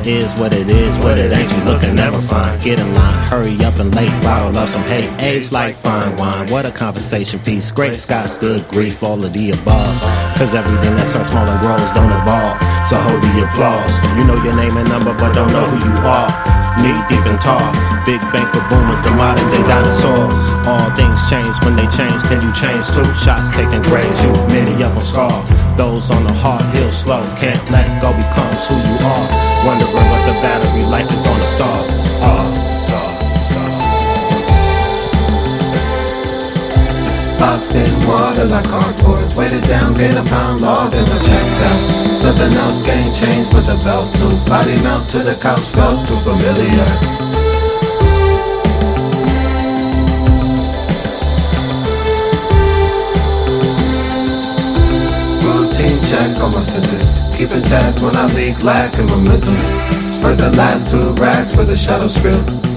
is what it is, what it ain't, you looking never fine. Get in line, hurry up and late, bottle up some hate. Age like fine wine, what a conversation piece. Great skies, good grief, all of the above. Cause everything that starts small and grows don't evolve. So hold the applause. You know your name and number, but don't know who you are. Knee deep and tall, big bank for boomers, the modern day dinosaurs. All things change when they change, can you change too? Shots taking graves, you many of them scar. Those on the hard hill slow, can't let go becomes who you are. Wondering what the battery life is on the star. Boxed in water like cardboard, weighted down, gain a pound law, then I checked out. Nothing else gained change but the belt loop. Body melt to the couch, felt too familiar. Routine check on my senses, keeping tabs when I leak, lack and momentum. Spread the last 2 racks for the shadow spill.